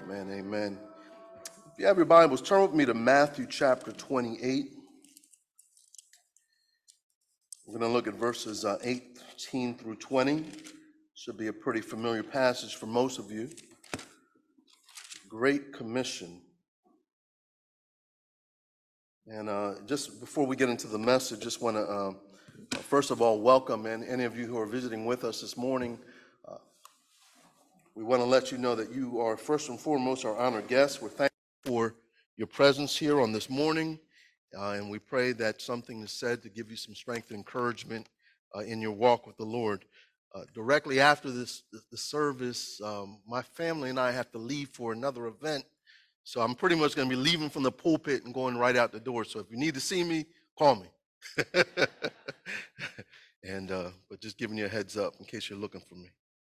Amen, amen. If you have your Bibles, turn with me to Matthew chapter 28. We're going to look at verses 18 through 20. Should be a pretty familiar passage for most of you. Great Commission. And just before we get into the message, just want to first of all welcome any of you who are visiting with us this morning. We want to let you know that you are first and foremost our honored guests. We're thankful for your presence here on this morning, and we pray that something is said to give you some strength and encouragement in your walk with the Lord. Directly after the service, my family and I have to leave for another event, so I'm pretty much going to be leaving from the pulpit and going right out the door. So if you need to see me, call me. But just giving you a heads up in case you're looking for me.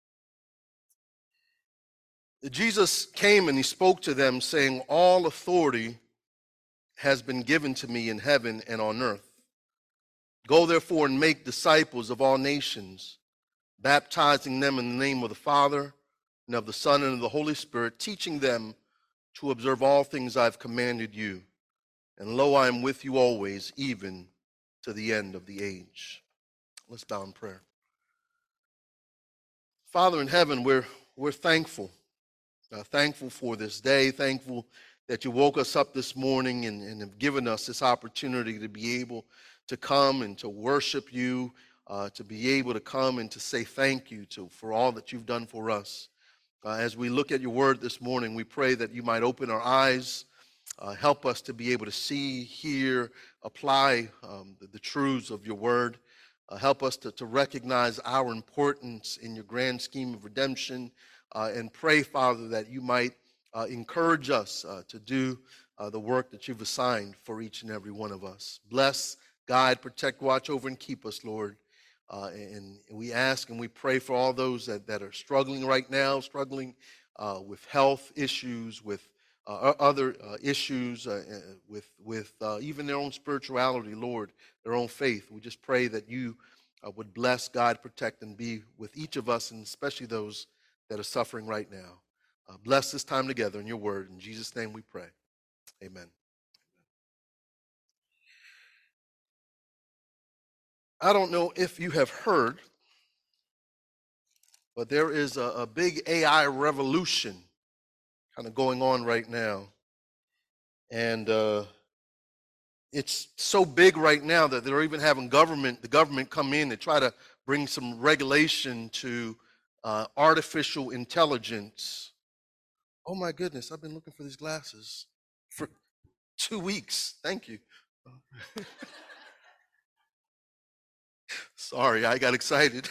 Jesus came and he spoke to them saying, "All authority has been given to me in heaven and on earth. Go therefore and make disciples of all nations, baptizing them in the name of the Father and of the Son and of the Holy Spirit, teaching them to observe all things I've commanded you. And lo, I am with you always, even to the end of the age." Let's bow in prayer. Father in heaven, we're thankful. Thankful for this day, thankful that you woke us up this morning and have given us this opportunity to be able to come and to worship you, to be able to come and to say thank you for all that you've done for us. As we look at your word this morning, we pray that you might open our eyes, help us to be able to see, hear, apply the truths of your word. Help us to recognize our importance in your grand scheme of redemption. And pray, Father, that you might encourage us to do the work that you've assigned for each and every one of us. Bless, guide, protect, watch over, and keep us, Lord. And we ask and we pray for all those that are struggling right now, struggling with health issues, with other issues, with even their own spirituality, Lord, their own faith. We just pray that you would bless, guide, protect, and be with each of us, and especially those that are suffering right now. Bless this time together in your word. In Jesus' name we pray. Amen. I don't know if you have heard, but there is a big AI revolution kind of going on right now. And it's so big right now that they're even having the government come in and try to bring some regulation to artificial intelligence. Oh my goodness, I've been looking for these glasses for 2 weeks. Thank you. Sorry, I got excited.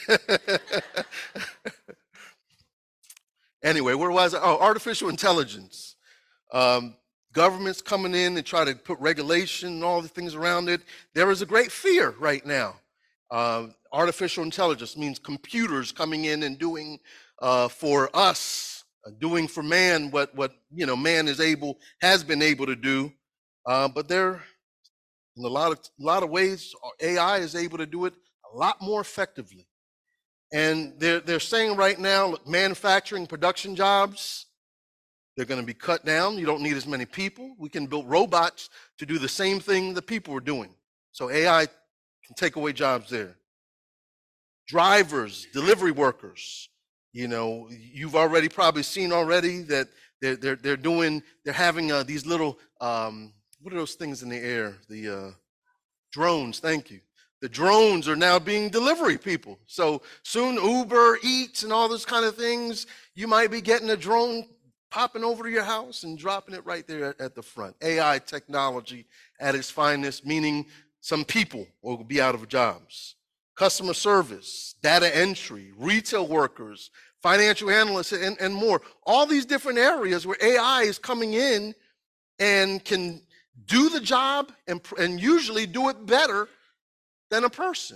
Anyway, where was I? Oh, artificial intelligence. Governments coming in and try to put regulation and all the things around it. There is a great fear right now. Artificial intelligence means computers coming in and doing for us, doing for man what man has been able to do. But there, in a lot of ways, AI is able to do it a lot more effectively. And they're saying right now, manufacturing production jobs, they're going to be cut down. You don't need as many people. We can build robots to do the same thing that people are doing. So AI can take away jobs there. Drivers, delivery workers, you've already probably seen already that they're having these little, what are those things in the air? The drones, thank you. The drones are now being delivery people. So soon Uber Eats and all those kind of things, you might be getting a drone popping over to your house and dropping it right there at the front. AI technology at its finest, meaning some people will be out of jobs. Customer service, data entry, retail workers, financial analysts, and more. All these different areas where AI is coming in and can do the job and usually do it better than a person.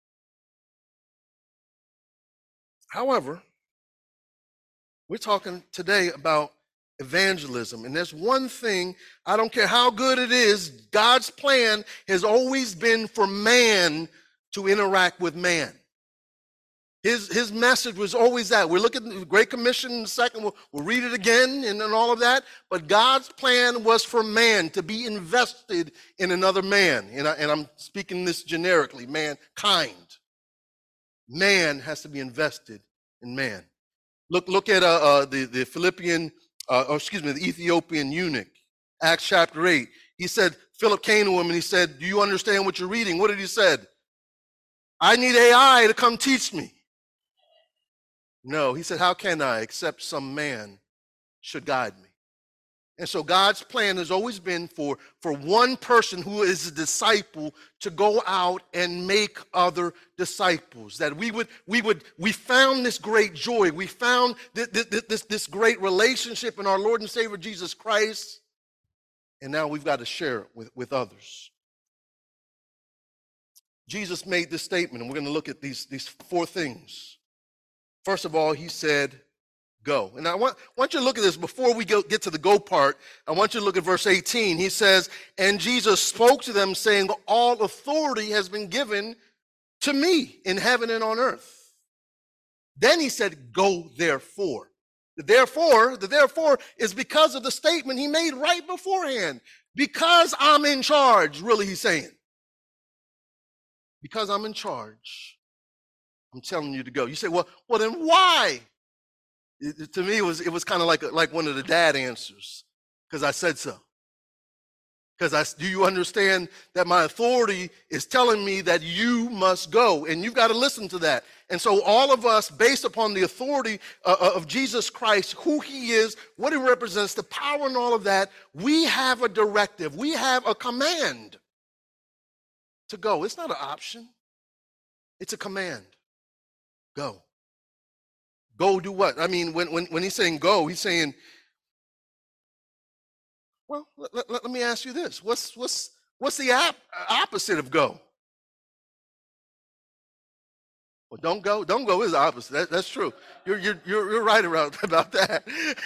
However, we're talking today about evangelism. And there's one thing, I don't care how good it is, God's plan has always been for man to interact with man. His message was always that. We're looking at the Great Commission in a second. We'll read it again and all of that. But God's plan was for man to be invested in another man. And I'm speaking this generically, mankind. Man has to be invested in man. Look at the Philippian, the Ethiopian eunuch, Acts chapter 8. He said, Philip came to him and he said, do you understand what you're reading? What did he say? I need AI to come teach me. No, he said, how can I except some man should guide me? And so God's plan has always been for one person who is a disciple to go out and make other disciples. That we found this great joy. We found this great relationship in our Lord and Savior Jesus Christ. And now we've got to share it with others. Jesus made this statement, and we're going to look at these four things. First of all, he said, go. And I want you to look at this before we get to the go part. I want you to look at verse 18. He says, and Jesus spoke to them saying, all authority has been given to me in heaven and on earth. Then he said, go therefore. The therefore is because of the statement he made right beforehand. Because I'm in charge, really he's saying. Because I'm in charge, I'm telling you to go. You say, well, then why? To me, it was kind of like one of the dad answers, because I said so. Do you understand that my authority is telling me that you must go, and you've got to listen to that. And so all of us, based upon the authority of Jesus Christ, who he is, what he represents, the power and all of that, we have a directive. We have a command to go. It's not an option. It's a command. Go. Go do what? I mean, when he's saying go, he's saying, well, let me ask you this. What's the opposite of go? Well, don't go. Don't go is the opposite. That's true. You're right about that.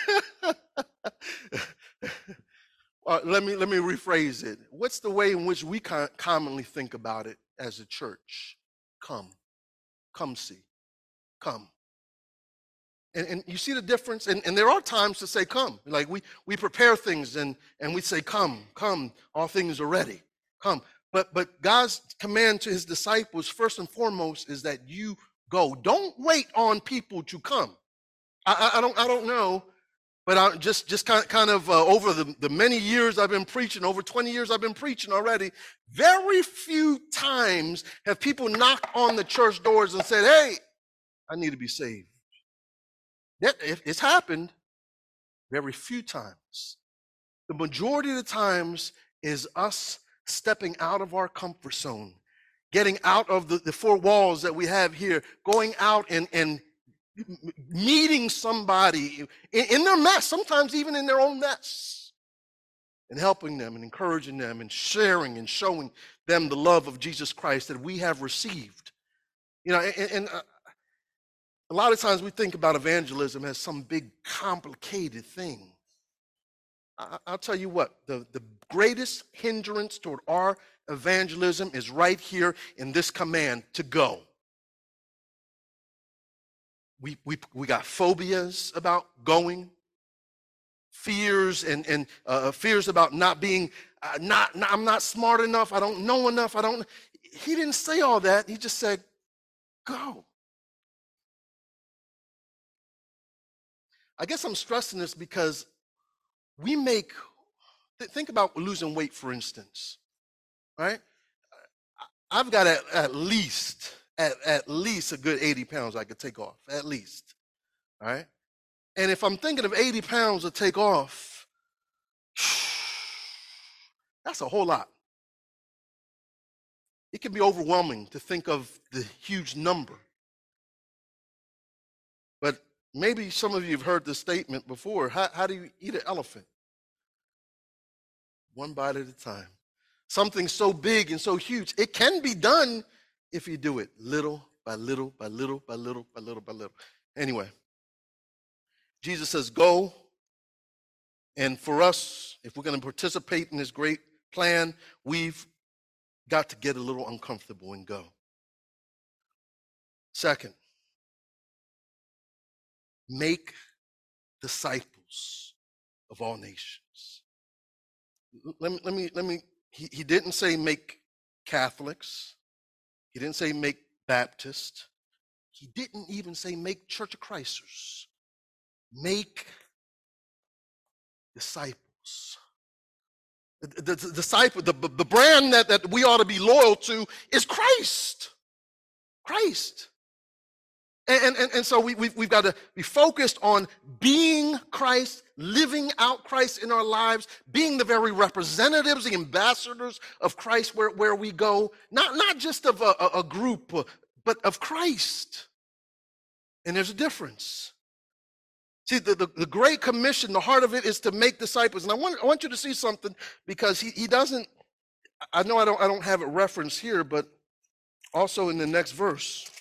Let me rephrase it. What's the way in which we commonly think about it as a church? Come see, come. And you see the difference? And there are times to say come. Like we prepare things and we say come, all things are ready, come. But God's command to his disciples, first and foremost, is that you go. Don't wait on people to come. I don't know, but I just kind of over the many years I've been preaching, over 20 years I've been preaching already, very few times have people knocked on the church doors and said, hey, I need to be saved. It's happened very few times. The majority of the times is us stepping out of our comfort zone, getting out of the four walls that we have here, going out and meeting somebody in their mess, sometimes even in their own mess, and helping them and encouraging them and sharing and showing them the love of Jesus Christ that we have received. You know, and a lot of times we think about evangelism as some big complicated thing. I'll tell you what, the greatest hindrance toward our evangelism is right here in this command to go. We got phobias about going, fears and fears about not being, I'm not smart enough, I don't know enough, he didn't say all that, he just said, go. I guess I'm stressing this because think about losing weight, for instance, right? I've got at least a good 80 pounds I could take off, at least, all right? And if I'm thinking of 80 pounds to take off, that's a whole lot. It can be overwhelming to think of the huge number. But maybe some of you have heard this statement before. How do you eat an elephant? One bite at a time. Something so big and so huge. It can be done if you do it little by little, by little, by little, by little, by little. Anyway, Jesus says, go. And for us, if we're going to participate in this great plan, we've got to get a little uncomfortable and go. Second, make disciples of all nations. He didn't say make Catholics. He didn't say make Baptists. He didn't even say make Church of Christers. Make disciples. The disciple, the brand that we ought to be loyal to is Christ. Christ. And so we've got to be focused on being Christ, living out Christ in our lives, being the very representatives, the ambassadors of Christ where we go, not just of a group, but of Christ. And there's a difference. See, the Great Commission, the heart of it is to make disciples. And I want you to see something, because he doesn't, I know I don't have it referenced here, but also in the next verse,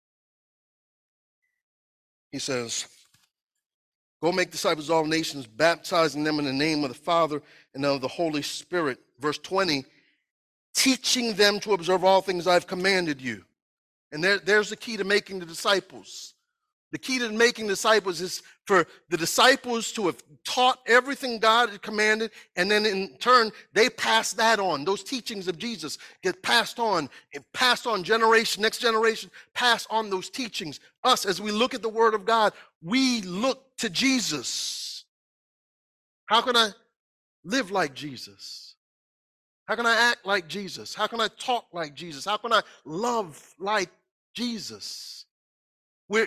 he says, go make disciples of all nations, baptizing them in the name of the Father and of the Holy Spirit. Verse 20, teaching them to observe all things I've commanded you. And there's the key to making the disciples. The key to making disciples is for the disciples to have taught everything God had commanded, and then in turn, they pass that on. Those teachings of Jesus get passed on, and passed on generation, next generation, pass on those teachings. Us, as we look at the Word of God, we look to Jesus. How can I live like Jesus? How can I act like Jesus? How can I talk like Jesus? How can I love like Jesus? We're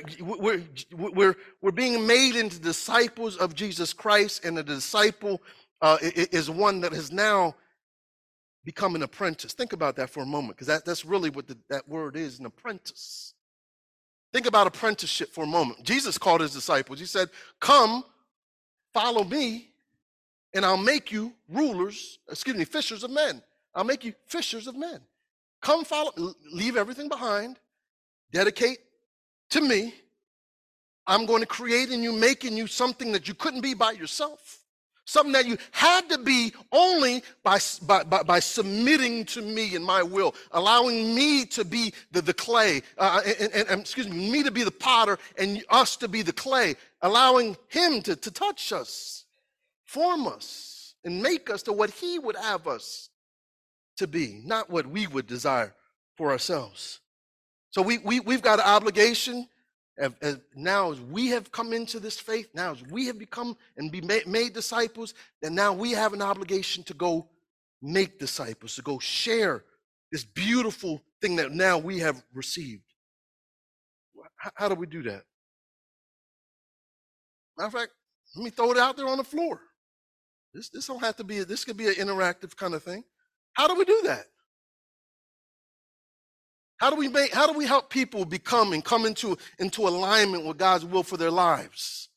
being made into disciples of Jesus Christ, and a disciple is one that has now become an apprentice. Think about that for a moment, because that's really what that word is, an apprentice. Think about apprenticeship for a moment. Jesus called his disciples. He said, come, follow me, and I'll make you fishers of men. I'll make you fishers of men. Come follow, leave everything behind, dedicate to me. I'm going to create in you, making you something that you couldn't be by yourself. Something that you had to be only by submitting to me and my will, allowing me to be the clay, me to be the potter and us to be the clay, allowing him to touch us, form us, and make us to what he would have us to be, not what we would desire for ourselves. So we've got an obligation. Now as we have come into this faith, now as we have become and be made disciples, then now we have an obligation to go make disciples, to go share this beautiful thing that now we have received. How do we do that? Matter of fact, let me throw it out there on the floor. This don't have to be, this could be an interactive kind of thing. How do we do that? How do we help people become and come into alignment with God's will for their lives?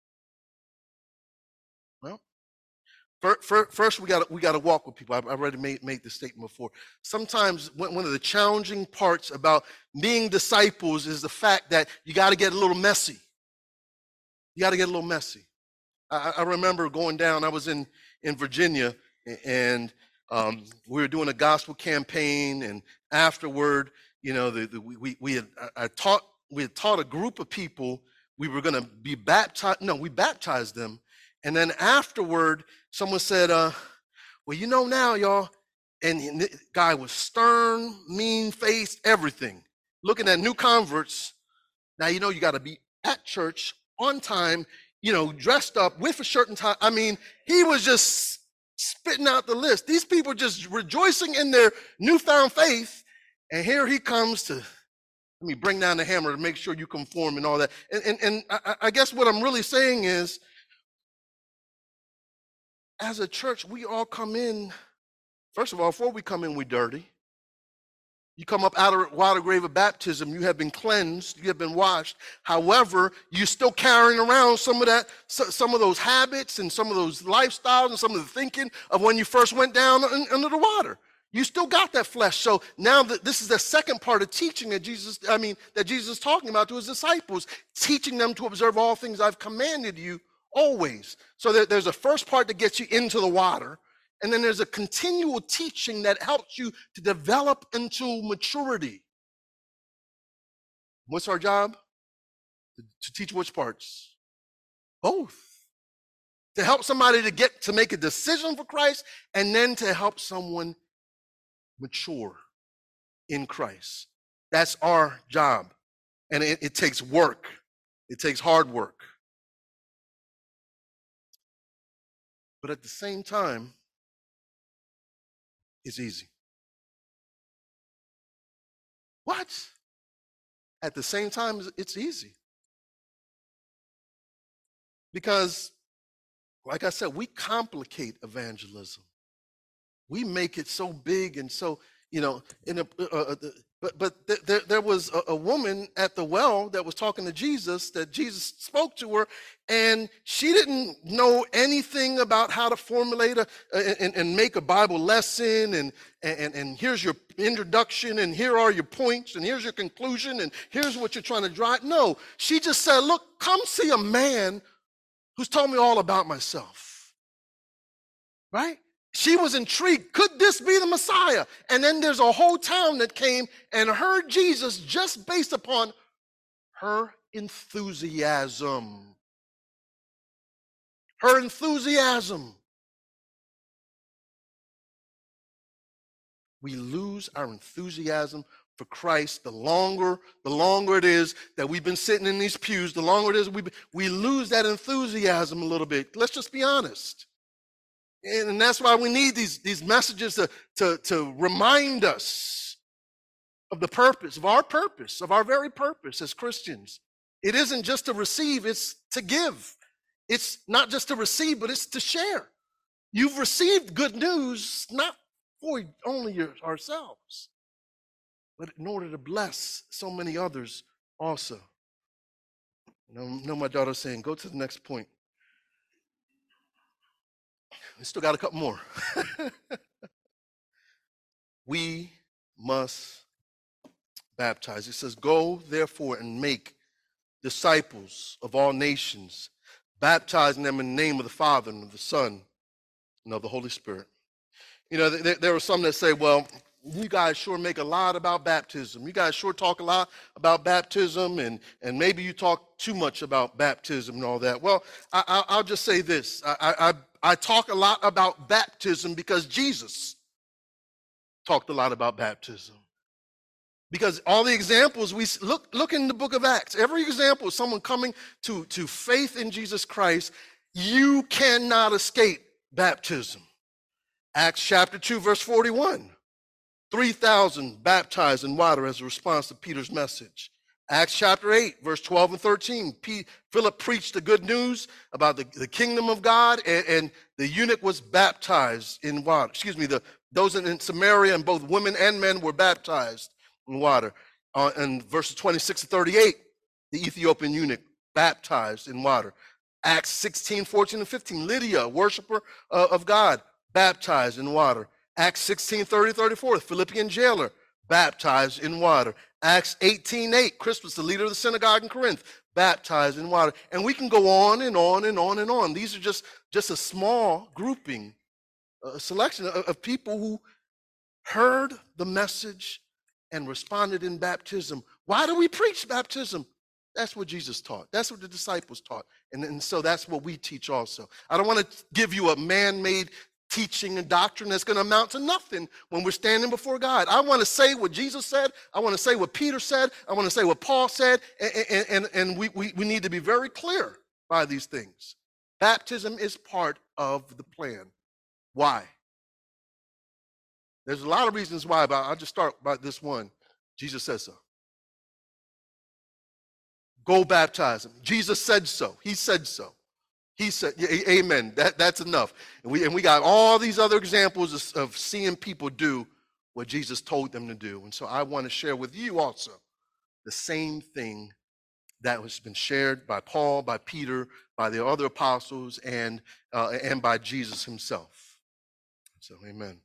Well, first we got to walk with people. I've already made this statement before. Sometimes one of the challenging parts about being disciples is the fact that you got to get a little messy. You got to get a little messy. I remember going down. I was in Virginia, and we were doing a gospel campaign, and afterward, you know, we had taught a group of people. We were going to be baptized. No, we baptized them, and then afterward, someone said, "Well, you know now, y'all." And the guy was stern, mean-faced, everything. Looking at new converts. Now you know you got to be at church on time. You know, dressed up with a shirt and tie. I mean, he was just spitting out the list. These people just rejoicing in their newfound faith. And here he comes to, let me bring down the hammer to make sure you conform and all that. And I guess what I'm really saying is, as a church, we all come in, first of all, before we come in, we're dirty. You come up out of the water grave of baptism, you have been cleansed, you have been washed. However, you're still carrying around some of those habits and some of those lifestyles and some of the thinking of when you first went down under the water. You still got that flesh. So now that this is the second part of teaching that Jesus is talking about to his disciples, teaching them to observe all things I've commanded you always. So there's a first part that gets you into the water, and then there's a continual teaching that helps you to develop into maturity. What's our job? To teach which parts? both. To help somebody to make a decision for Christ, and then to help someone mature in Christ. That's our job. And it takes work. It takes hard work. But at the same time, it's easy. What? At the same time, it's easy. Because, like I said, we complicate evangelism. We make it so big and so, there was a woman at the well that was talking to Jesus, that Jesus spoke to her, and she didn't know anything about how to formulate and make a Bible lesson, and here's your introduction, and here are your points, and here's your conclusion, and here's what you're trying to drive. No, she just said, look, come see a man who's told me all about myself, right? She was intrigued. Could this be the Messiah? And then there's a whole town that came and heard Jesus just based upon her enthusiasm. Her enthusiasm. We lose our enthusiasm for Christ the longer it is that we've been sitting in these pews, the longer it is we lose that enthusiasm a little bit. Let's just be honest. And that's why we need these messages to remind us of the purpose, of our very purpose as Christians. It isn't just to receive, it's to give. It's not just to receive, but it's to share. You've received good news, not for only ourselves, but in order to bless so many others also. I know my daughter's saying, go to the next point. We still got a couple more. We must baptize. It says, go therefore and make disciples of all nations, baptizing them in the name of the Father and of the Son and of the Holy Spirit. There are some that say, well, you guys sure make a lot about baptism. You guys sure talk a lot about baptism, and maybe you talk too much about baptism and all that. Well, I'll just say this. I talk a lot about baptism because Jesus talked a lot about baptism. Because all the examples we look in the book of Acts, every example of someone coming to faith in Jesus Christ, you cannot escape baptism. Acts chapter 2, verse 41. 3,000 baptized in water as a response to Peter's message. Acts chapter 8, verse 12 and 13. Philip preached the good news about the kingdom of God, and the eunuch was baptized in water. Those in Samaria, and both women and men were baptized in water. And verses 26 and 38, the Ethiopian eunuch baptized in water. Acts 16, 14, and 15. Lydia, a worshiper of God, baptized in water. Acts 16, 30, 34, the Philippian jailer, baptized in water. Acts 18, 8, Crispus, the leader of the synagogue in Corinth, baptized in water. And we can go on and on and on and on. These are just a small grouping, a selection of people who heard the message and responded in baptism. Why do we preach baptism? That's what Jesus taught. That's what the disciples taught. And so that's what we teach also. I don't want to give you a man-made teaching and doctrine that's going to amount to nothing when we're standing before God. I want to say what Jesus said. I want to say what Peter said. I want to say what Paul said. And we need to be very clear by these things. Baptism is part of the plan. Why? There's a lot of reasons why, but I'll just start by this one. Jesus says so. Go baptize them. Jesus said so. He said so. He said, amen. That's enough. And we got all these other examples of seeing people do what Jesus told them to do. And so I want to share with you also the same thing that has been shared by Paul, by Peter, by the other apostles, and by Jesus himself. So amen.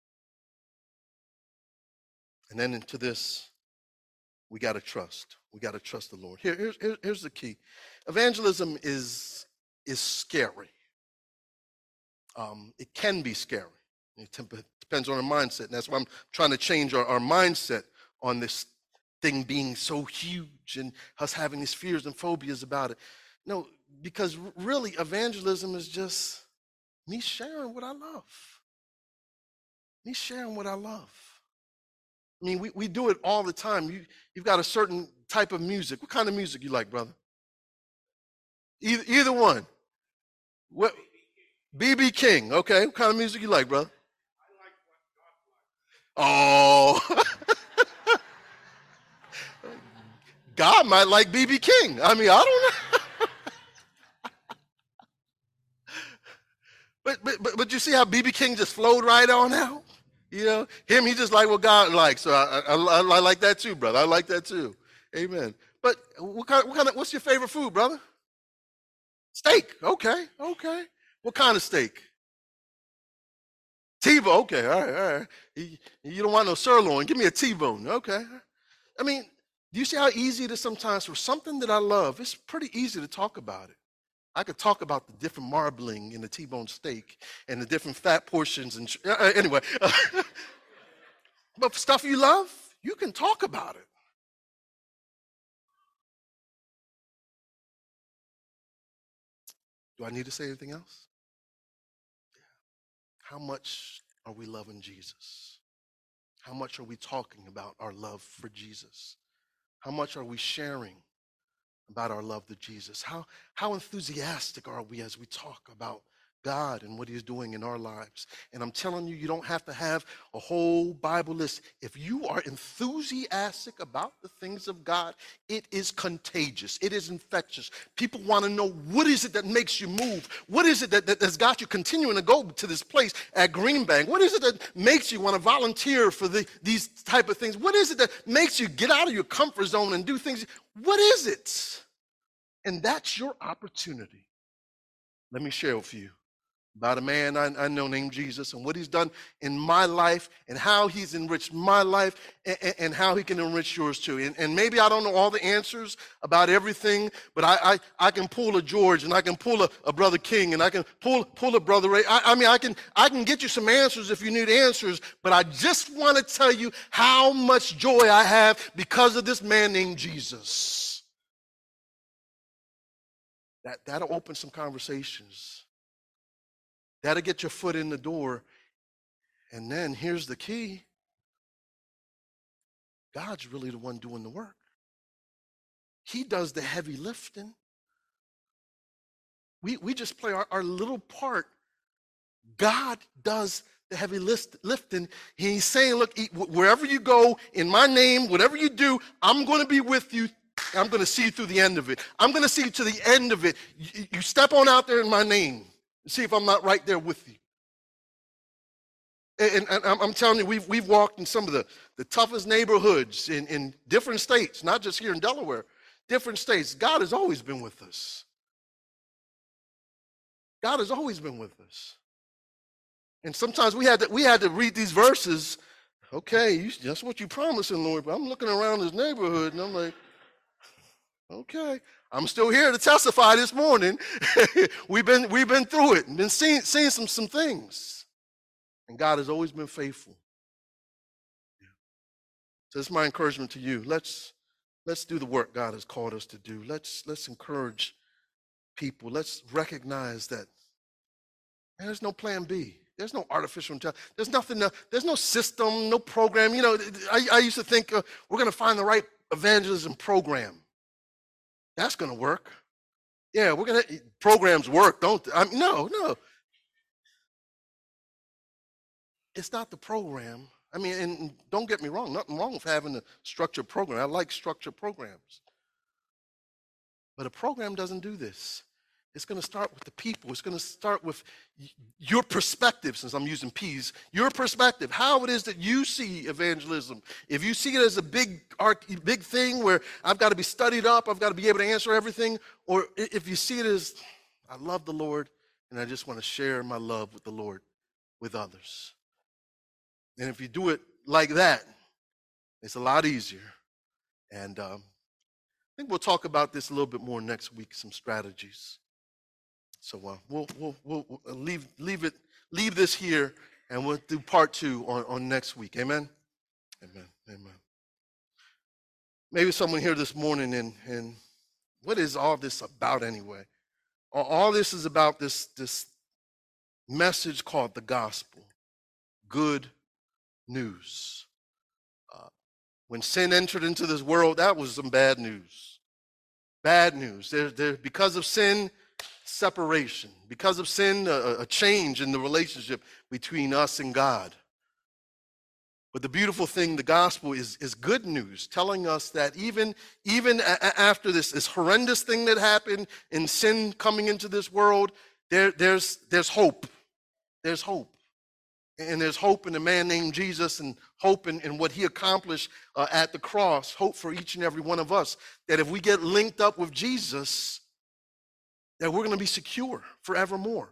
And then into this, we got to trust. We got to trust the Lord. Here's the key. Evangelism is scary. It can be scary. It depends on our mindset. And that's why I'm trying to change our mindset on this thing being so huge and us having these fears and phobias about it. No, because really evangelism is just me sharing what I love. Me sharing what I love. I mean, we do it all the time. You've got a certain type of music. What kind of music you like, brother? Either one. What? BB King. Okay. What kind of music you like, brother? Oh, God might like BB King. I mean, I don't know. But you see how BB King just flowed right on out? You know, he just like what God likes. So I like that too, brother. I like that too. Amen. But what's your favorite food, brother? Steak. Okay. Okay. What kind of steak? T-bone. Okay. All right. All right. You don't want no sirloin. Give me a T-bone. Okay. I mean, do you see how easy it is sometimes for something that I love? It's pretty easy to talk about it. I could talk about the different marbling in the T-bone steak and the different fat portions and anyway. But stuff you love, you can talk about it. Do I need to say anything else? How much are we loving Jesus? How much are we talking about our love for Jesus? How much are we sharing about our love to Jesus? How enthusiastic are we as we talk about God and what he's doing in our lives? And I'm telling you, you don't have to have a whole Bible list. If you are enthusiastic about the things of God, it is contagious. It is infectious. People want to know, what is it that makes you move? What is it that's got you continuing to go to this place at Green Bank? What is it that makes you want to volunteer for these type of things? What is it that makes you get out of your comfort zone and do things? What is it? And that's your opportunity. Let me share with you about a man I know named Jesus and what he's done in my life and how he's enriched my life and how he can enrich yours too. And maybe I don't know all the answers about everything, but I can pull a George and I can pull a Brother King and I can pull a Brother Ray. I mean, I can get you some answers if you need answers, but I just want to tell you how much joy I have because of this man named Jesus. That'll open some conversations. That'll get your foot in the door. And then here's the key. God's really the one doing the work. He does the heavy lifting. We just play our little part. God does the heavy lifting. He's saying, look, wherever you go, in my name, whatever you do, I'm going to be with you. I'm going to see you through the end of it. I'm going to see you to the end of it. You step on out there in my name. See if I'm not right there with you. And I'm telling you, we've walked in some of the toughest neighborhoods in different states, not just here in Delaware, different states. God has always been with us. God has always been with us. And sometimes we had to read these verses. Okay, that's what you promising, Lord. But I'm looking around this neighborhood and I'm like, okay, I'm still here to testify this morning. we've been through it and been seeing some things. And God has always been faithful. Yeah. So this is my encouragement to you. Let's do the work God has called us to do. Let's encourage people. Let's recognize that there's no plan B. There's no artificial intelligence. There's nothing. There's no system, no program. You know, I used to think we're going to find the right evangelism program. That's going to work. Yeah, we're going to programs work, don't they? No. It's not the program. I mean, and don't get me wrong, nothing wrong with having a structured program. I like structured programs. But a program doesn't do this. It's going to start with the people. It's going to start with your perspective, since I'm using P's, your perspective, how it is that you see evangelism. If you see it as a big thing where I've got to be studied up, I've got to be able to answer everything, or if you see it as, I love the Lord, and I just want to share my love with the Lord with others. And if you do it like that, it's a lot easier. And I think we'll talk about this a little bit more next week, some strategies. So we'll leave this here, and we'll do part 2 on next week. Amen? Amen. Maybe someone here this morning, and what is all this about anyway? All this is about this message called the gospel, good news. Uh, when sin entered into this world, that was some bad news. Bad news. Because of sin, separation. Because of sin, a change in the relationship between us and God. But the beautiful thing, the gospel is good news, telling us that even after this horrendous thing that happened in sin coming into this world, there's hope. There's hope. And there's hope in a man named Jesus, and hope in what he accomplished at the cross. Hope for each and every one of us, that if we get linked up with Jesus, that we're going to be secure forevermore.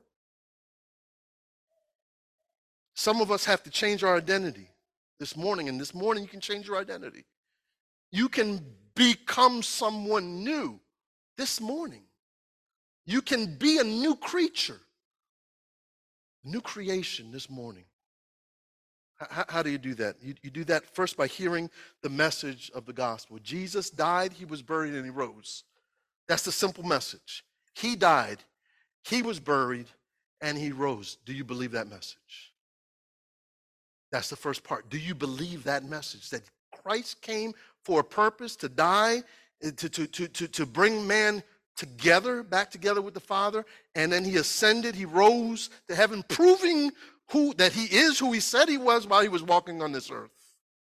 Some of us have to change our identity this morning, and this morning you can change your identity. You can become someone new this morning. You can be a new creature, a new creation this morning. How do you do that? You do that first by hearing the message of the gospel. Jesus died, he was buried, and he rose. That's the simple message. He died, he was buried, and he rose. Do you believe that message? That's the first part. Do you believe that message, that Christ came for a purpose, to die, to bring man together, back together with the Father, and then he ascended, he rose to heaven, proving that he is who he said he was while he was walking on this earth.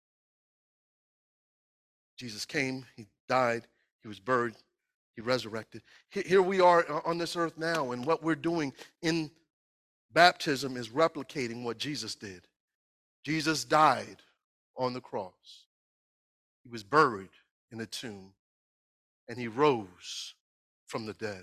Jesus came, he died, he was buried, he resurrected. Here we are on this earth now, and what we're doing in baptism is replicating what Jesus did. Jesus died on the cross. He was buried in a tomb, and he rose from the dead.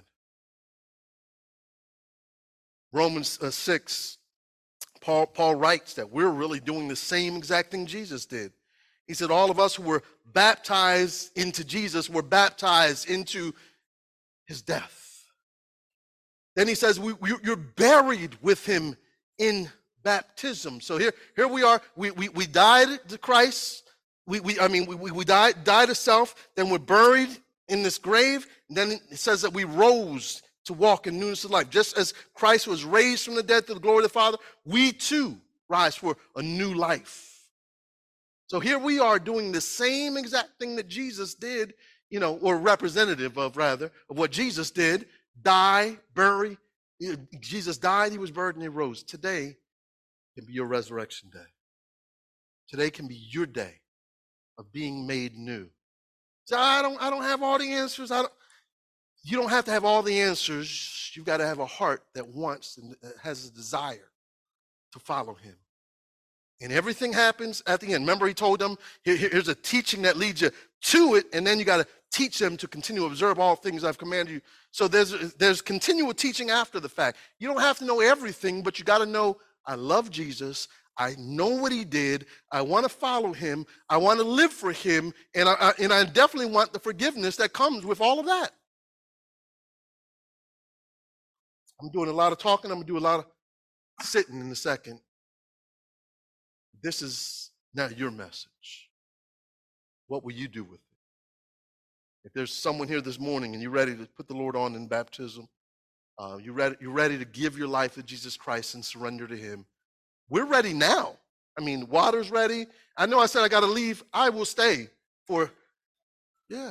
Romans 6, Paul writes that we're really doing the same exact thing Jesus did. He said all of us who were baptized into Jesus were baptized into his death. Then he says you're buried with him in baptism. So here we are. We died to Christ. We died to self. Then we're buried in this grave. And then it says that we rose to walk in newness of life. Just as Christ was raised from the dead to the glory of the Father, we too rise for a new life. So here we are doing the same exact thing that Jesus did, or representative of, rather, of what Jesus did. Die, bury. Jesus died, he was buried, and he rose. Today can be your resurrection day. Today can be your day of being made new. So I don't have all the answers. You don't have to have all the answers. You've got to have a heart that wants and has a desire to follow him. And everything happens at the end. Remember, he told them, here's a teaching that leads you to it, and then you got to teach them to continue to observe all things I've commanded you. So there's continual teaching after the fact. You don't have to know everything, but you got to know, I love Jesus. I know what he did. I want to follow him. I want to live for him. And I definitely want the forgiveness that comes with all of that. I'm doing a lot of talking. I'm going to do a lot of sitting in a second. This is now your message. What will you do with it? If there's someone here this morning and you're ready to put the Lord on in baptism, you're ready to give your life to Jesus Christ and surrender to him, we're ready now. I mean, water's ready. I know I said I got to leave. I will stay for, yeah.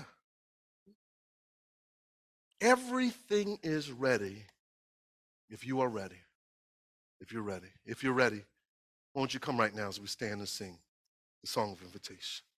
Everything is ready if you are ready. If you're ready. If you're ready, won't you come right now as we stand and sing the song of invitation?